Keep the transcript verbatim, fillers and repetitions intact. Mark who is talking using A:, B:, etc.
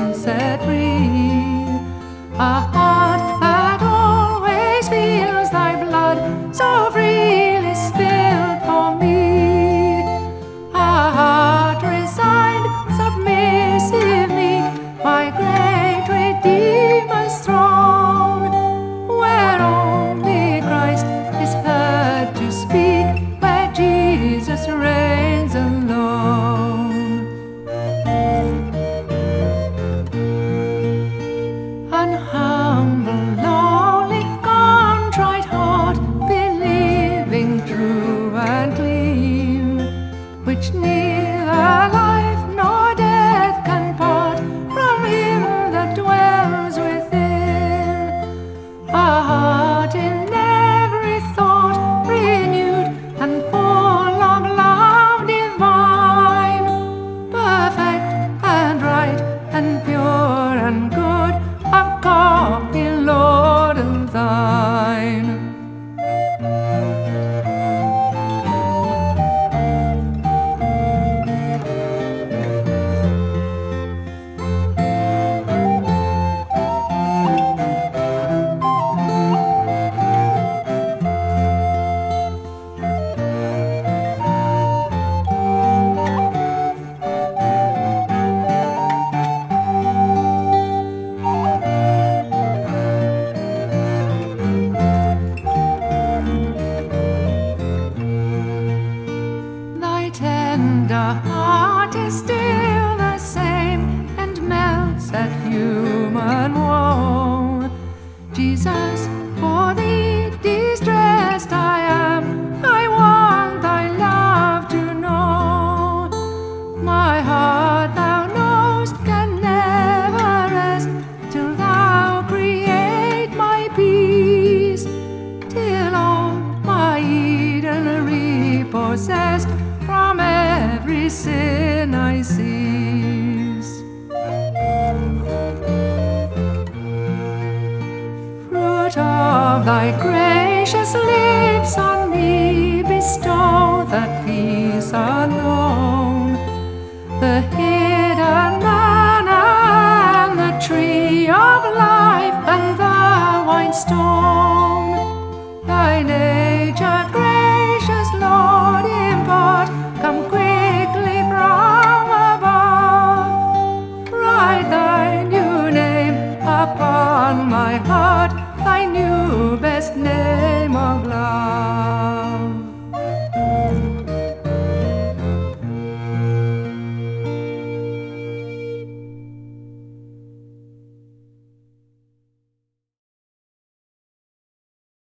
A: set free. A heart that always feels thy blood so freely spilled for me. A heart resigned, submissive, meek, my great Redeemer's throne, where only Christ is heard to speak, where Jesus reigns alone. An humble, lowly, contrite heart, believing true and clean, which neither life nor death can part from him that dwells within. A heart in every thought renewed and full of love divine, perfect and right and pure and good, a copy, Lord, of thine. Tender heart is still the same and melts at human woe. Jesus, for thee distressed I am, I want thy love to know. My heart, thou knowest, can never rest till thou create my peace, till all my Eden repossessed from every sin I cease. Fruit of thy gracious lips on me bestow that peace unknown, the hidden manna and the tree of life and the wine stone. Thy nature gracious, Lord, impart, come quickly from above. Write thy new name upon my heart, thy new best name of love.